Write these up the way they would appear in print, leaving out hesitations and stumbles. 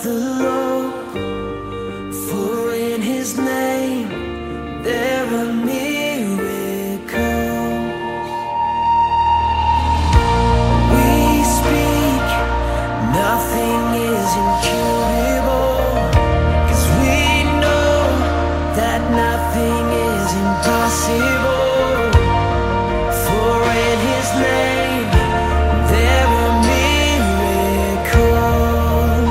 the Lord, for in His name there are miracles. We speak, nothing is incurable, 'cause we know that nothing is impossible. For in His name there are miracles.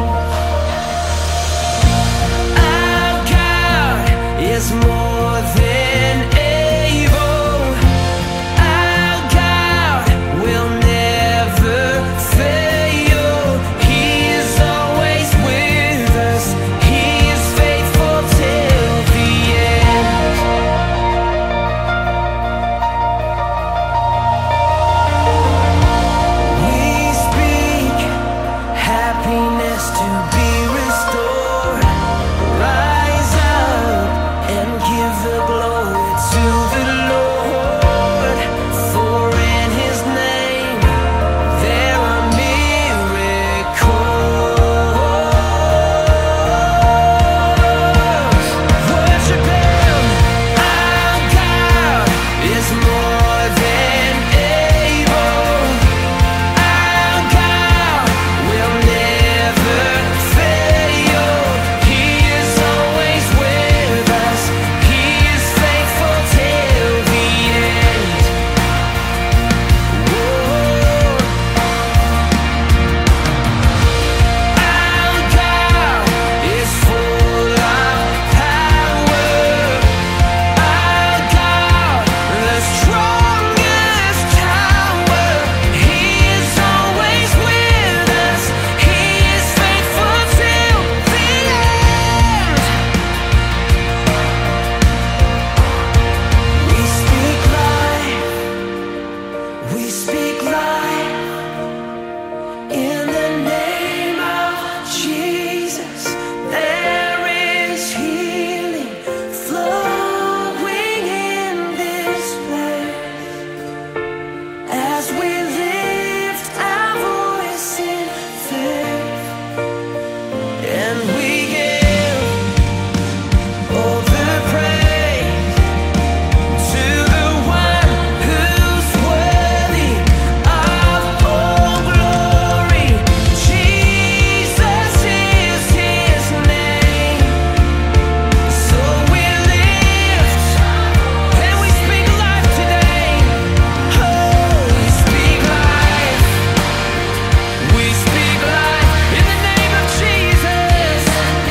Our God is more than able. Our God will never fail. He is always with us. He is faithful till the end. We speak happiness to be restored. Rise up and give the glory to the Lord. For in His name there are miracles. Worship Him. Our God is more than able. Our God will never fail. He is always with us. He is faithful till the end. Our God is full of power. Our God, the strongest tower. He is always with us. He is faithful till the end. We speak life. We speak life. In the name of Jesus, there is healing flowing in this place. As we lift our voice in faith, and we give all the praise to the one who's worthy of all glory. Jesus is His name. So we lift and we speak life today. Oh, we speak life. We speak life in the name of Jesus.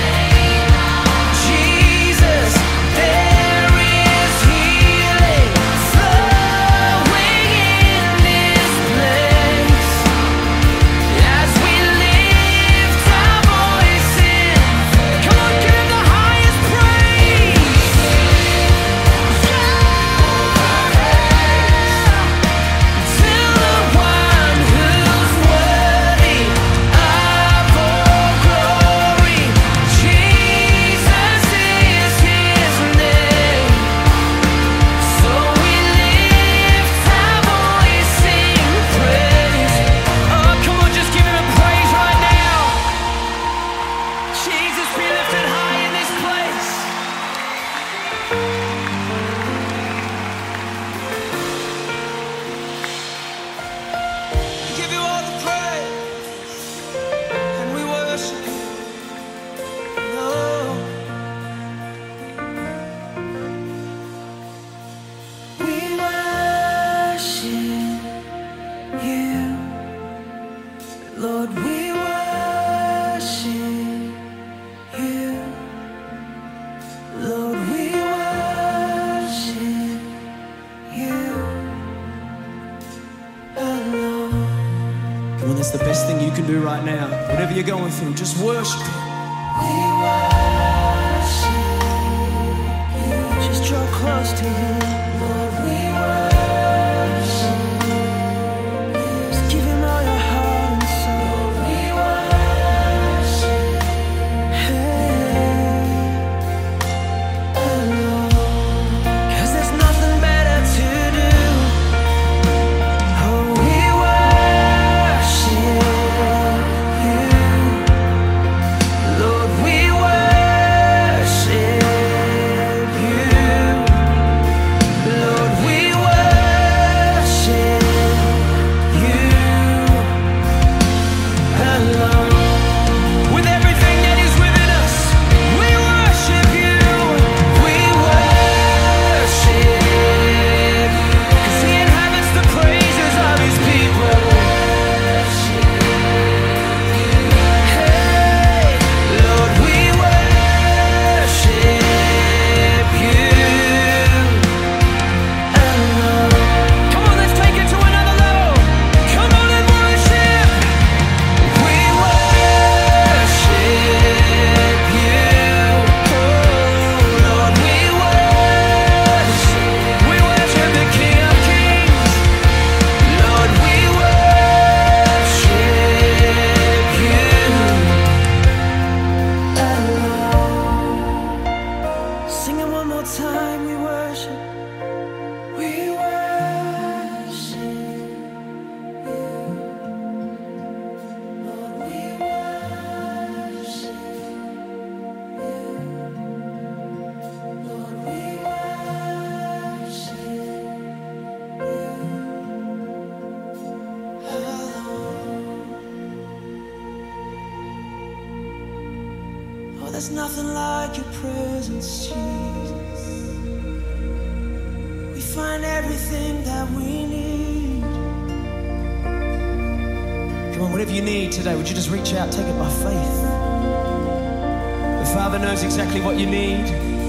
Jesus, there is healing flowing in this place. As we lift our voice in, come on, give Him the highest praise. To the one who's worthy of all glory. Jesus is His name. So we lift our voice in praise. Oh, come on, just give Him a praise right now. Jesus, be lifted high in this place. We give You all the praise, and we worship You. Oh. We worship You, Lord. We worship You, Lord. We worship You alone. Come on, that's the best thing you can do right now. Whatever you're going through, just worship Him. We worship You. Just draw close to Him, Lord. We worship You. Just give Him all your heart and soul. We worship Him alone. 'Cause there's nothing better to do. Oh, we worship You. There's nothing like your presence, Jesus. We find everything that we need. Come on, whatever you need today, would you just reach out, take it by faith? The Father knows exactly what you need.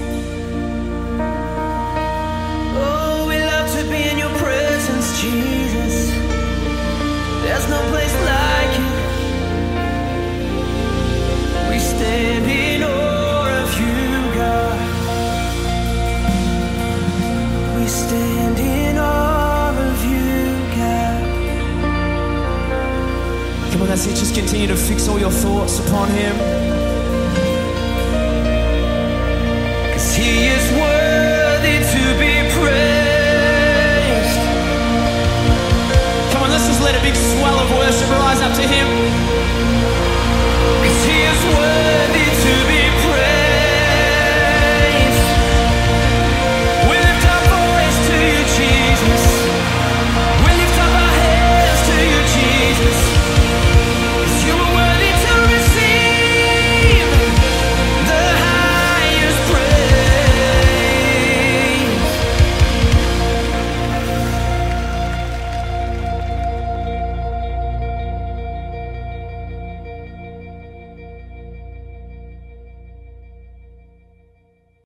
Oh, we love to be in your presence, Jesus. There's no place like it. We stand in awe of you, God. We stand in awe of you, God. Come on, that's it. Just continue to fix all your thoughts upon Him. 'Cause He is worthy to be praised. Come on, let's just let a big swell of worship rise up to Him.